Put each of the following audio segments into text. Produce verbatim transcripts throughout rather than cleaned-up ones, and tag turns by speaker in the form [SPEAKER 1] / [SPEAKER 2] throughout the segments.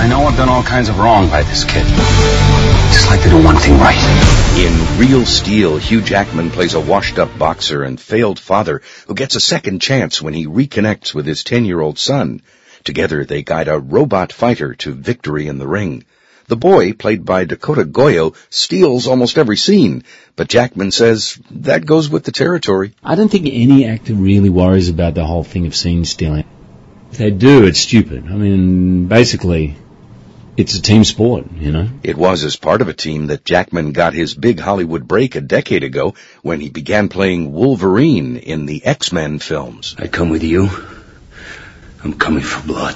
[SPEAKER 1] I know I've done all kinds of wrong by this kid. Just like to do one thing right.
[SPEAKER 2] In Real Steel, Hugh Jackman plays a washed-up boxer and failed father who gets a second chance when he reconnects with his ten-year-old son. Together, they guide a robot fighter to victory in the ring. The boy, played by Dakota Goyo, steals almost every scene, but Jackman says that goes with the territory.
[SPEAKER 3] I don't think any actor really worries about the whole thing of scene stealing. If they do, it's stupid. I mean, basically, it's a team sport, you know.
[SPEAKER 2] It was as part of a team that Jackman got his big Hollywood break a decade ago when he began playing Wolverine in the X-Men films.
[SPEAKER 1] I come with you. I'm coming for blood.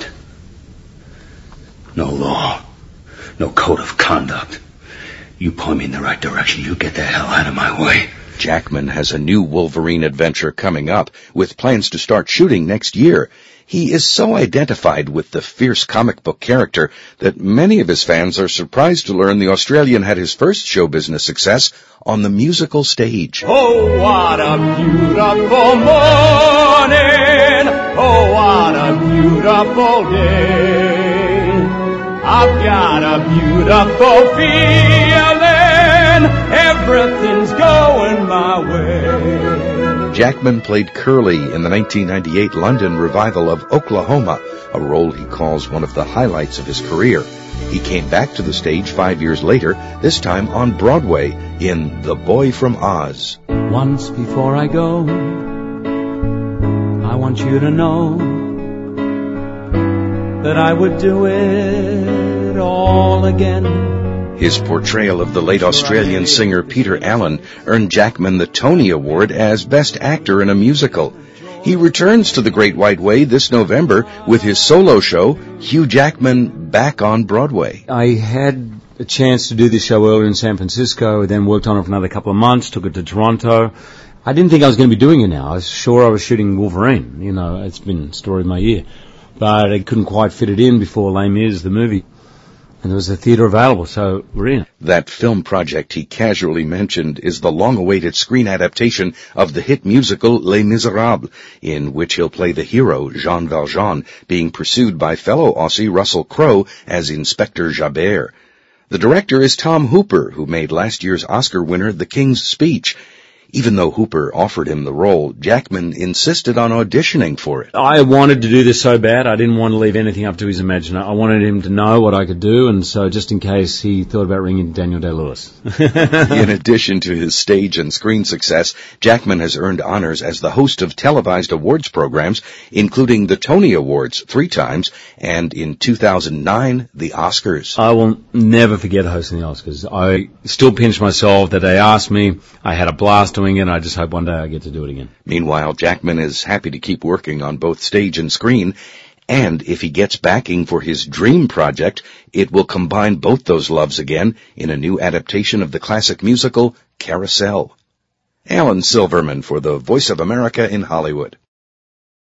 [SPEAKER 1] No law. No code of conduct. You point me in the right direction, you get the hell out of my way.
[SPEAKER 2] Jackman has a new Wolverine adventure coming up, with plans to start shooting next year. He is so identified with the fierce comic book character that many of his fans are surprised to learn the Australian had his first show business success on the musical stage.
[SPEAKER 4] Oh, what a beautiful morning. Oh, what a beautiful day. I've got a beautiful feeling, everything's going my way.
[SPEAKER 2] Jackman played Curly in the nineteen ninety-eight London revival of Oklahoma, a role he calls one of the highlights of his career. He came back to the stage five years later, this time on Broadway, in The Boy from Oz.
[SPEAKER 5] Once before I go, I want you to know that I would do it all again.
[SPEAKER 2] His portrayal of the late Australian singer Peter Allen earned Jackman the Tony Award as Best Actor in a Musical. He returns to the Great White Way this November with his solo show, Hugh Jackman Back on Broadway.
[SPEAKER 3] I had a chance to do this show earlier in San Francisco, then worked on it for another couple of months, took it to Toronto. I didn't think I was going to be doing it now. I was sure I was shooting Wolverine. You know, it's been the story of my year. But I couldn't quite fit it in before Les Mis, the movie. And there was a theater available, so we're in.
[SPEAKER 2] That film project he casually mentioned is the long-awaited screen adaptation of the hit musical Les Miserables, in which he'll play the hero, Jean Valjean, being pursued by fellow Aussie Russell Crowe as Inspector Javert. The director is Tom Hooper, who made last year's Oscar winner The King's Speech. Even though Hooper offered him the role, Jackman insisted on auditioning for it.
[SPEAKER 3] I wanted to do this so bad, I didn't want to leave anything up to his imagination. I wanted him to know what I could do, and so just in case, he thought about ringing Daniel Day-Lewis.
[SPEAKER 2] In addition to his stage and screen success, Jackman has earned honors as the host of televised awards programs, including the Tony Awards three times, and in two thousand nine, the Oscars.
[SPEAKER 3] I will never forget hosting the Oscars. I still pinch myself that they asked me. I had a blast doing it, and I just hope one day I get to do it again.
[SPEAKER 2] Meanwhile, Jackman is happy to keep working on both stage and screen, and if he gets backing for his dream project, it will combine both those loves again in a new adaptation of the classic musical Carousel. Alan Silverman for the Voice of America in Hollywood.